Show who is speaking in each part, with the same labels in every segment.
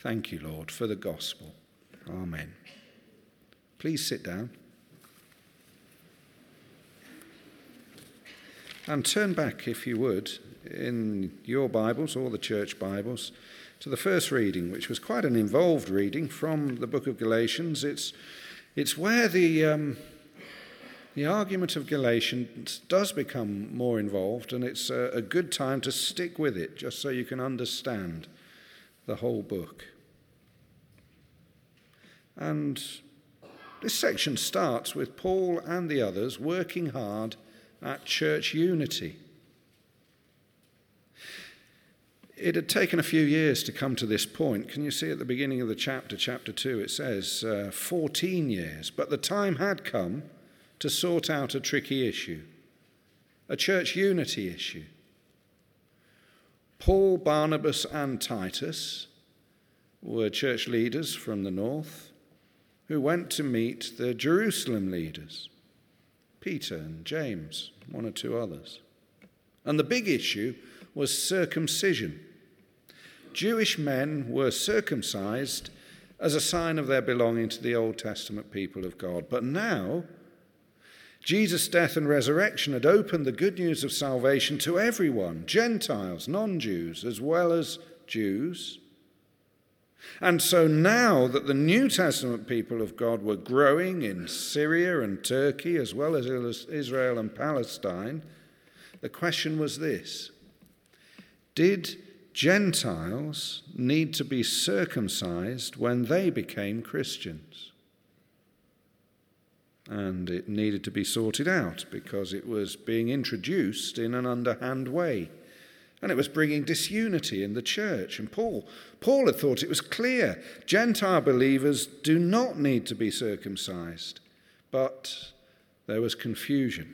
Speaker 1: Thank you, Lord, for the gospel. Amen. Please sit down. And turn back, if you would, in your Bibles or the church Bibles, to the first reading, which was quite an involved reading from the book of Galatians. It's where the argument of Galatians does become more involved, and it's a good time to stick with it, just so you can understand the whole book. And this section starts with Paul and the others working hard at church unity. It had taken a few years to come to this point. Can you see at the beginning of the chapter 2, it says 14 years. But the time had come to sort out a tricky issue, a church unity issue. Paul, Barnabas, and Titus were church leaders from the north who went to meet the Jerusalem leaders, Peter and James, one or two others. And the big issue was circumcision. Jewish men were circumcised as a sign of their belonging to the Old Testament people of God. But now, Jesus' death and resurrection had opened the good news of salvation to everyone, Gentiles, non-Jews, as well as Jews. And so now that the New Testament people of God were growing in Syria and Turkey, as well as Israel and Palestine, the question was this: did Gentiles need to be circumcised when they became Christians? And it needed to be sorted out because it was being introduced in an underhand way. And it was bringing disunity in the church. And Paul had thought it was clear. Gentile believers do not need to be circumcised. But there was confusion.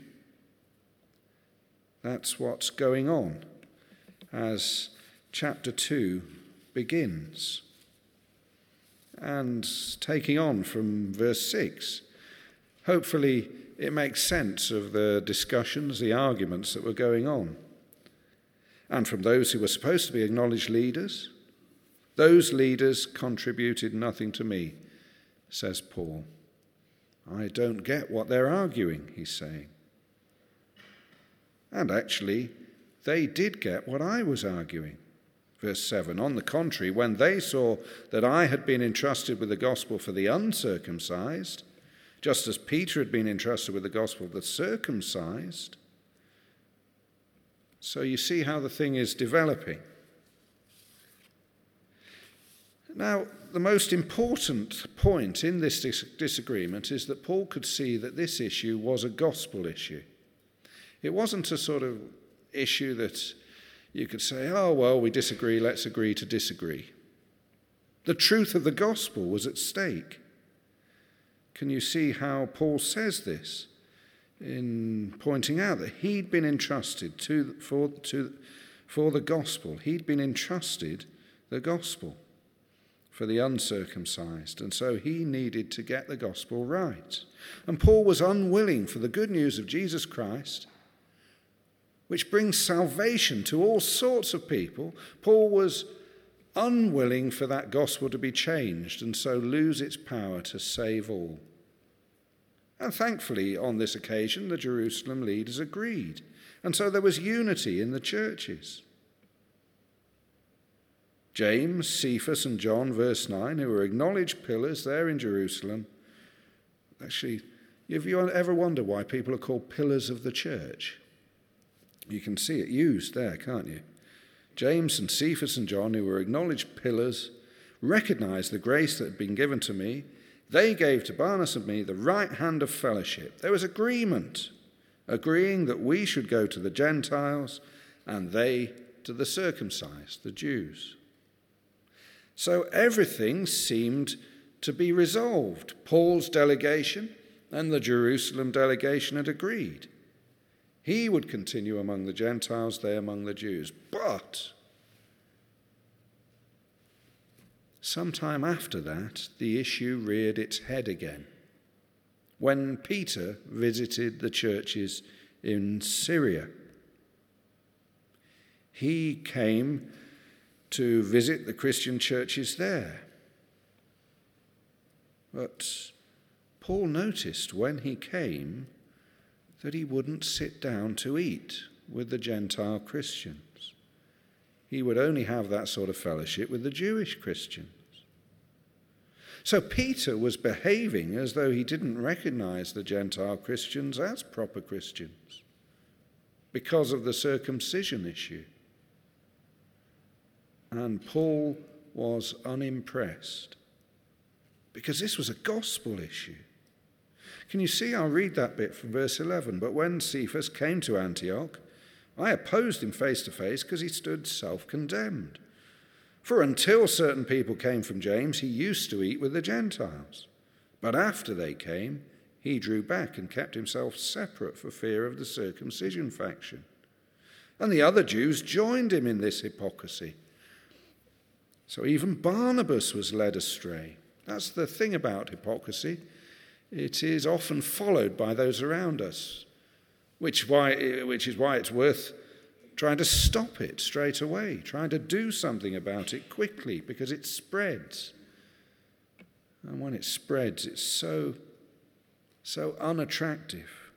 Speaker 1: That's what's going on as chapter 2 begins. And taking on from verse 6, hopefully it makes sense of the discussions, the arguments that were going on. And from those who were supposed to be acknowledged leaders, those leaders contributed nothing to me, says Paul. I don't get what they're arguing, he's saying. And actually, they did get what I was arguing. Verse 7, on the contrary, when they saw that I had been entrusted with the gospel for the uncircumcised, just as Peter had been entrusted with the gospel of the circumcised. So you see how the thing is developing. Now, the most important point in this disagreement is that Paul could see that this issue was a gospel issue. It wasn't a sort of issue that you could say, oh, well, we disagree, let's agree to disagree. The truth of the gospel was at stake. Can you see how Paul says this in pointing out that he'd been entrusted for the gospel? He'd been entrusted the gospel for the uncircumcised, and so he needed to get the gospel right. And Paul was unwilling for the good news of Jesus Christ, which brings salvation to all sorts of people. Paul was unwilling for that gospel to be changed and so lose its power to save all. And thankfully, on this occasion, the Jerusalem leaders agreed. And so there was unity in the churches. James, Cephas, and John, verse 9, who were acknowledged pillars there in Jerusalem. Actually, have you ever wondered why people are called pillars of the church? You can see it used there, can't you? James and Cephas and John, who were acknowledged pillars, recognized the grace that had been given to me. They gave to Barnabas and me the right hand of fellowship. There was agreement, agreeing that we should go to the Gentiles and they to the circumcised, the Jews. So everything seemed to be resolved. Paul's delegation and the Jerusalem delegation had agreed. He would continue among the Gentiles, they among the Jews. But sometime after that, the issue reared its head again when Peter visited the churches in Syria. He came to visit the Christian churches there. But Paul noticed when he came that he wouldn't sit down to eat with the Gentile Christians. He would only have that sort of fellowship with the Jewish Christians. So Peter was behaving as though he didn't recognize the Gentile Christians as proper Christians because of the circumcision issue. And Paul was unimpressed because this was a gospel issue. Can you see? I'll read that bit from verse 11. But when Cephas came to Antioch, I opposed him face to face because he stood self-condemned. For until certain people came from James, he used to eat with the Gentiles. But after they came, he drew back and kept himself separate for fear of the circumcision faction. And the other Jews joined him in this hypocrisy. So even Barnabas was led astray. That's the thing about hypocrisy. It is often followed by those around us, which is why it's worth trying to stop it straight away, trying to do something about it quickly, because it spreads. And when it spreads, it's so unattractive.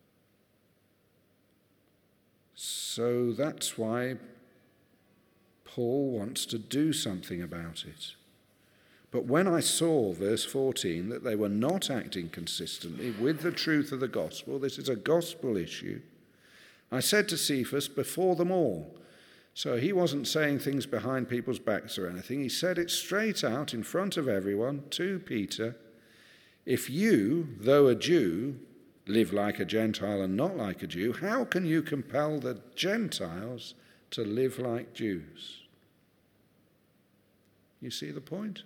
Speaker 1: So that's why Paul wants to do something about it. But when I saw, verse 14, that they were not acting consistently with the truth of the gospel, this is a gospel issue, I said to Cephas before them all. So he wasn't saying things behind people's backs or anything. He said it straight out in front of everyone to Peter. If you, though a Jew, live like a Gentile and not like a Jew, how can you compel the Gentiles to live like Jews? You see the point?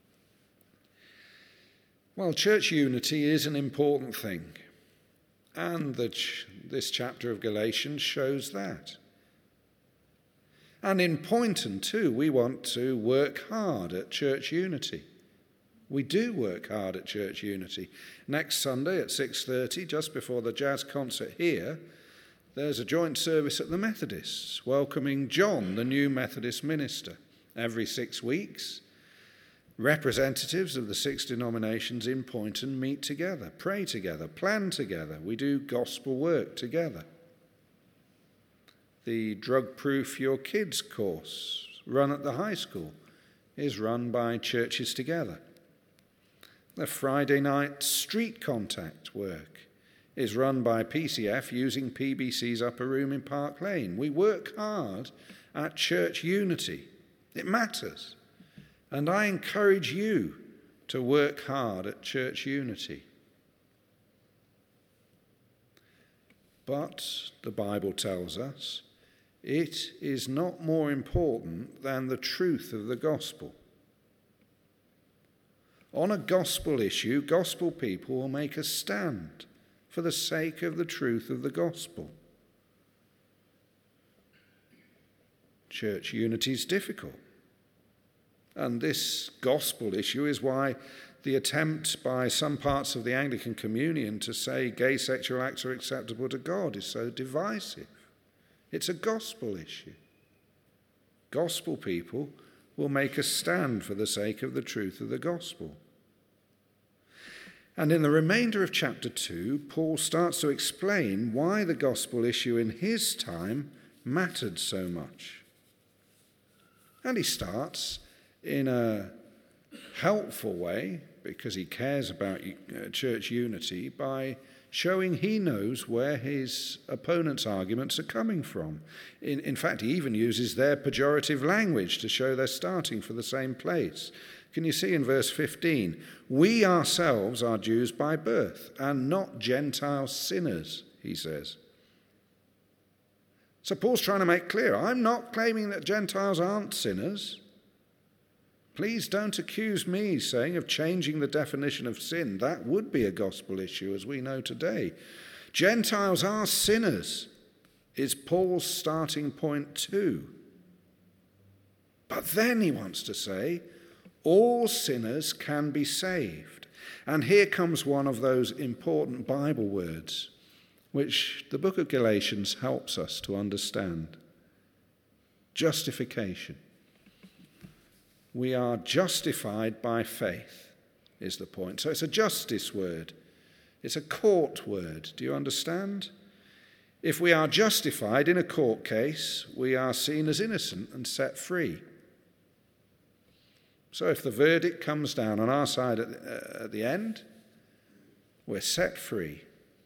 Speaker 1: Well, church unity is an important thing, and this chapter of Galatians shows that. And in Poynton too, we want to work hard at church unity. We do work hard at church unity. Next Sunday at 6:30, just before the jazz concert here, there's a joint service at the Methodists, welcoming John, the new Methodist minister. Every 6 weeks, representatives of the 6 denominations in Poynton meet together, pray together, plan together. We do gospel work together. The Drug Proof Your Kids course, run at the high school, is run by churches together. The Friday night street contact work is run by PCF using PBC's upper room in Park Lane. We work hard at church unity. It matters. And I encourage you to work hard at church unity. But the Bible tells us it is not more important than the truth of the gospel. On a gospel issue, gospel people will make a stand for the sake of the truth of the gospel. Church unity is difficult. And this gospel issue is why the attempt by some parts of the Anglican Communion to say gay sexual acts are acceptable to God is so divisive. It's a gospel issue. Gospel people will make a stand for the sake of the truth of the gospel. And in the remainder of chapter 2, Paul starts to explain why the gospel issue in his time mattered so much. And he starts in a helpful way, because he cares about church unity, by showing he knows where his opponent's arguments are coming from. In fact, he even uses their pejorative language to show they're starting from the same place. Can you see in verse 15? We ourselves are Jews by birth and not Gentile sinners, he says. So Paul's trying to make clear, I'm not claiming that Gentiles aren't sinners. Please don't accuse me, saying, of changing the definition of sin. That would be a gospel issue, as we know today. Gentiles are sinners, is Paul's starting point too. But then he wants to say, all sinners can be saved. And here comes one of those important Bible words, which the book of Galatians helps us to understand. Justification. We are justified by faith, is the point. So it's a justice word. It's a court word. Do you understand? If we are justified in a court case, we are seen as innocent and set free. So if the verdict comes down on our side at the end, we're set free.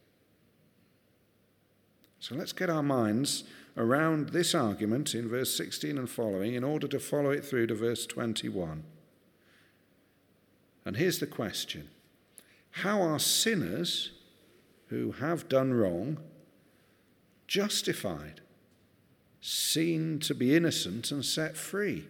Speaker 1: So let's get our minds around this argument in verse 16 and following in order to follow it through to verse 21. And here's the question. How are sinners who have done wrong justified, seen to be innocent and set free?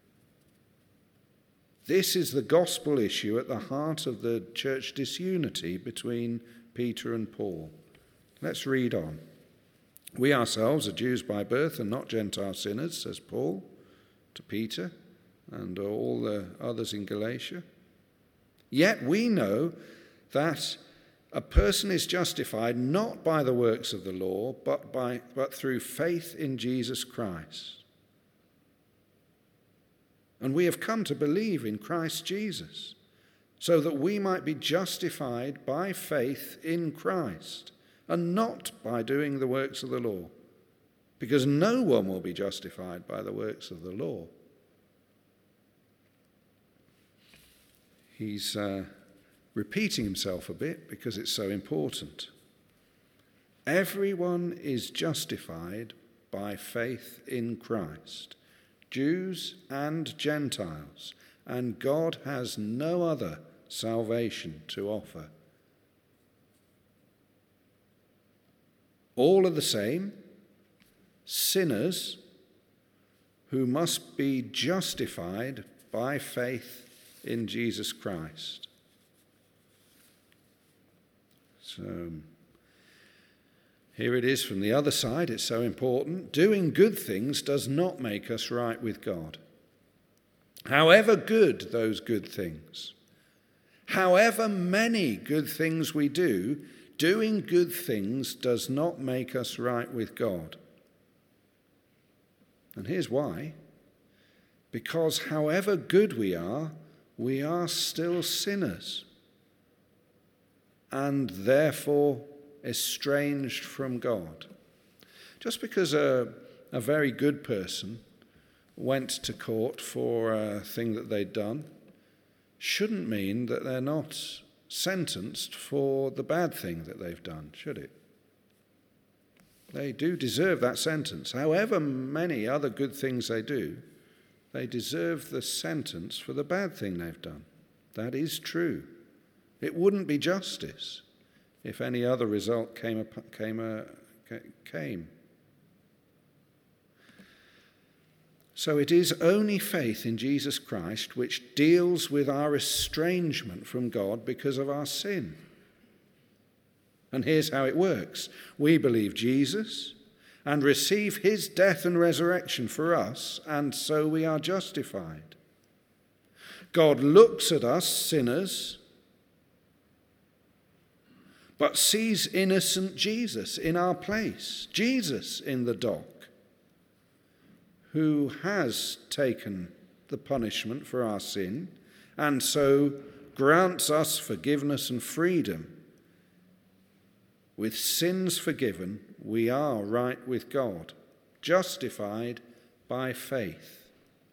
Speaker 1: This is the gospel issue at the heart of the church disunity between Peter and Paul. Let's read on. We ourselves are Jews by birth and not Gentile sinners, says Paul to Peter and all the others in Galatia. Yet we know that a person is justified not by the works of the law, but through faith in Jesus Christ. And we have come to believe in Christ Jesus, so that we might be justified by faith in Christ, and not by doing the works of the law, because no one will be justified by the works of the law. He's repeating himself a bit because it's so important. Everyone is justified by faith in Christ, Jews and Gentiles, and God has no other salvation to offer. All are the same, sinners who must be justified by faith in Jesus Christ. So here it is from the other side. It's so important. Doing good things does not make us right with God. However good those good things, however many good things we do, doing good things does not make us right with God. And here's why. Because however good we are still sinners, and therefore estranged from God. Just because a very good person went to court for a thing that they'd done shouldn't mean that they're not sentenced for the bad thing that they've done, should it? They do deserve that sentence. However many other good things they do, they deserve the sentence for the bad thing they've done. That is true. It wouldn't be justice if any other result came. So it is only faith in Jesus Christ which deals with our estrangement from God because of our sin. And here's how it works. We believe Jesus and receive his death and resurrection for us, and so we are justified. God looks at us, sinners, but sees innocent Jesus in our place, Jesus in the dock, who has taken the punishment for our sin, and so grants us forgiveness and freedom. With sins forgiven, we are right with God, justified by faith.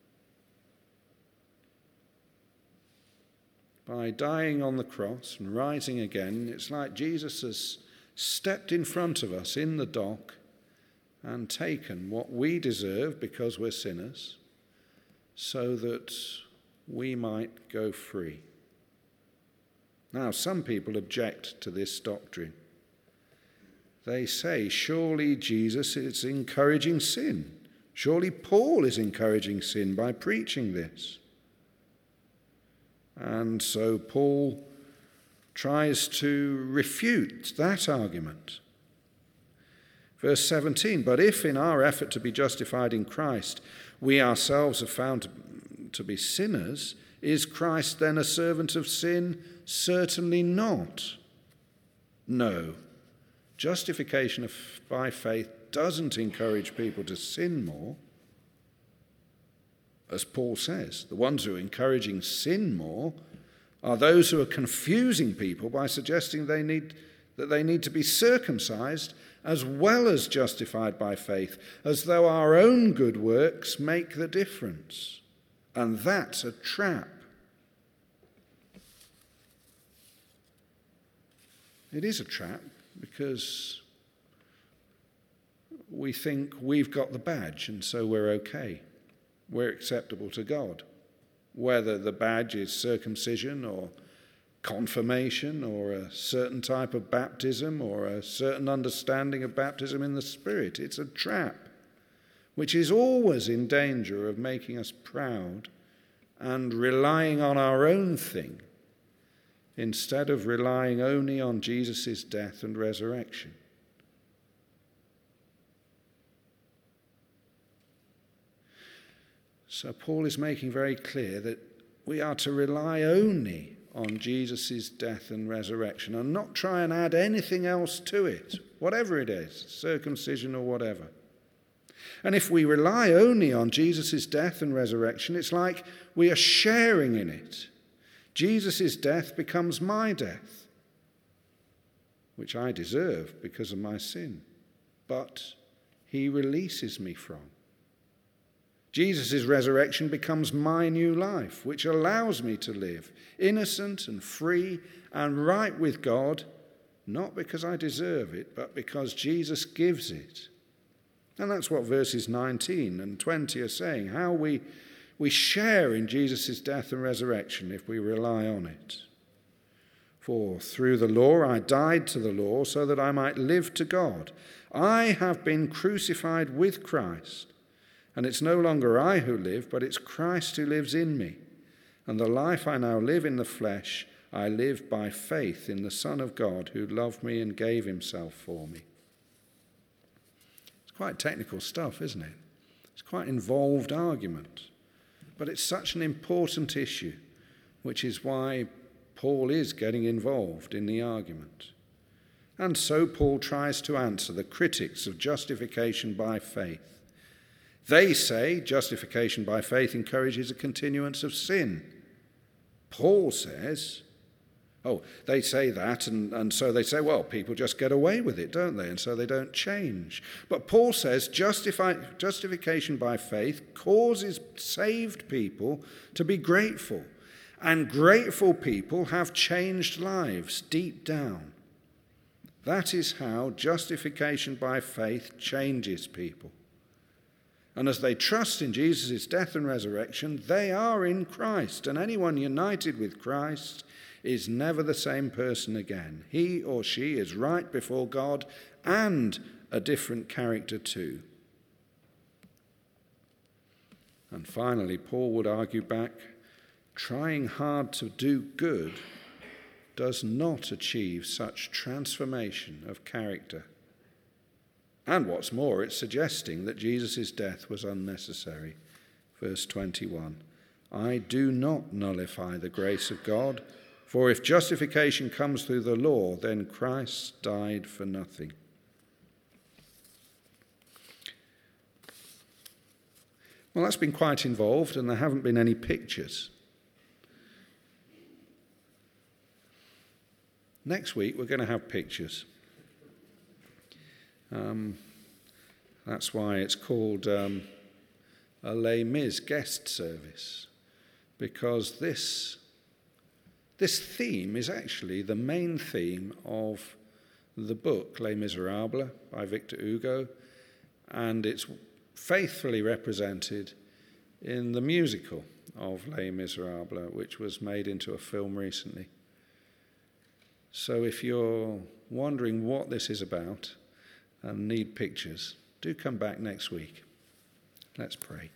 Speaker 1: By dying on the cross and rising again, it's like Jesus has stepped in front of us in the dock and taken what we deserve because we're sinners, so that we might go free. Now, some people object to this doctrine. They say, surely Jesus is encouraging sin. Surely Paul is encouraging sin by preaching this. And so Paul tries to refute that argument. Verse 17, but if in our effort to be justified in Christ, we ourselves are found to be sinners, is Christ then a servant of sin? Certainly not. No. Justification by faith doesn't encourage people to sin more, as Paul says. The ones who are encouraging sin more are those who are confusing people by suggesting they need to be circumcised as well as justified by faith, as though our own good works make the difference. And that's a trap. It is a trap because we think we've got the badge and so we're okay. We're acceptable to God. Whether the badge is circumcision or confirmation or a certain type of baptism or a certain understanding of baptism in the Spirit, it's a trap which is always in danger of making us proud and relying on our own thing instead of relying only on Jesus' death and resurrection. So Paul is making very clear that we are to rely only on Jesus' death and resurrection and not try and add anything else to it, whatever it is, circumcision or whatever. And if we rely only on Jesus' death and resurrection, it's like we are sharing in it. Jesus' death becomes my death, which I deserve because of my sin, but he releases me from. Jesus' resurrection becomes my new life, which allows me to live innocent and free and right with God, not because I deserve it, but because Jesus gives it. And that's what verses 19 and 20 are saying, how we share in Jesus' death and resurrection if we rely on it. For through the law I died to the law so that I might live to God. I have been crucified with Christ. And it's no longer I who live, but it's Christ who lives in me. And the life I now live in the flesh, I live by faith in the Son of God who loved me and gave himself for me. It's quite technical stuff, isn't it? It's quite involved argument. But it's such an important issue, which is why Paul is getting involved in the argument. And so Paul tries to answer the critics of justification by faith. They say justification by faith encourages a continuance of sin. Paul says, they say that, and so they say, well, people just get away with it, don't they? And so they don't change. But Paul says justification by faith causes saved people to be grateful. And grateful people have changed lives deep down. That is how justification by faith changes people. And as they trust in Jesus' death and resurrection, they are in Christ. And anyone united with Christ is never the same person again. He or she is right before God and a different character too. And finally, Paul would argue back, trying hard to do good does not achieve such transformation of character. And what's more, it's suggesting that Jesus' death was unnecessary. Verse 21, I do not nullify the grace of God, for if justification comes through the law, then Christ died for nothing. Well, that's been quite involved, and there haven't been any pictures. Next week, we're going to have pictures. That's why it's called a Les Mis guest service, because this theme is actually the main theme of the book Les Miserables by Victor Hugo, and it's faithfully represented in the musical of Les Miserables, which was made into a film recently. So if you're wondering what this is about and need pictures, do come back next week. Let's pray.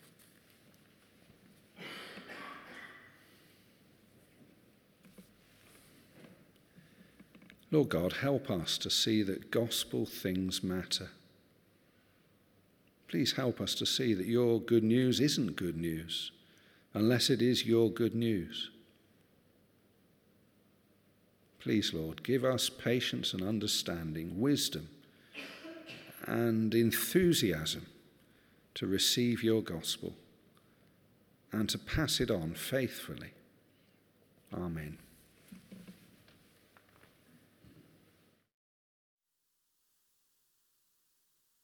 Speaker 1: Lord God, help us to see that gospel things matter. Please help us to see that your good news isn't good news unless it is your good news. Please, Lord, give us patience and understanding, wisdom and enthusiasm to receive your gospel and to pass it on faithfully. Amen.